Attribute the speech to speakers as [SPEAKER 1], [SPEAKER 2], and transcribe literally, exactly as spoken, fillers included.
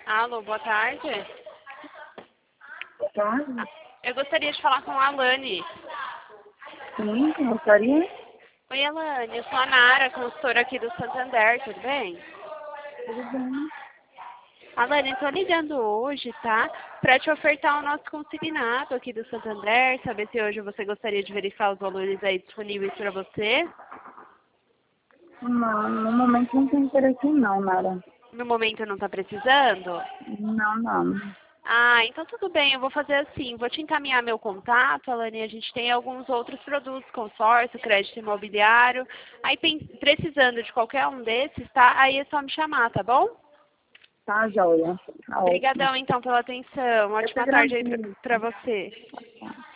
[SPEAKER 1] Alô, boa tarde.
[SPEAKER 2] Boa tarde.
[SPEAKER 1] Eu gostaria de falar com a Alane.
[SPEAKER 2] Sim, gostaria?
[SPEAKER 1] Oi, Alane. Eu sou a Nara, consultora aqui do Santander, tudo bem?
[SPEAKER 2] Tudo bem.
[SPEAKER 1] Alane, eu tô ligando hoje, tá? Pra te ofertar o nosso consignado aqui do Santander, saber se hoje você gostaria de verificar os valores aí disponíveis para você.
[SPEAKER 2] Não, no momento não tem interesse não, Nara.
[SPEAKER 1] No momento não tá precisando?
[SPEAKER 2] Não, não.
[SPEAKER 1] Ah, então tudo bem, eu vou fazer assim, vou te encaminhar meu contato, Alane, a gente tem alguns outros produtos, consórcio, crédito imobiliário, aí pen- precisando de qualquer um desses, tá? Aí é só me chamar, tá bom?
[SPEAKER 2] Tá, joia. Tá ótimo.
[SPEAKER 1] Obrigadão então pela atenção,
[SPEAKER 2] Eu te
[SPEAKER 1] ótima tarde aí pra,
[SPEAKER 2] agradeço.
[SPEAKER 1] pra você.
[SPEAKER 2] Tá.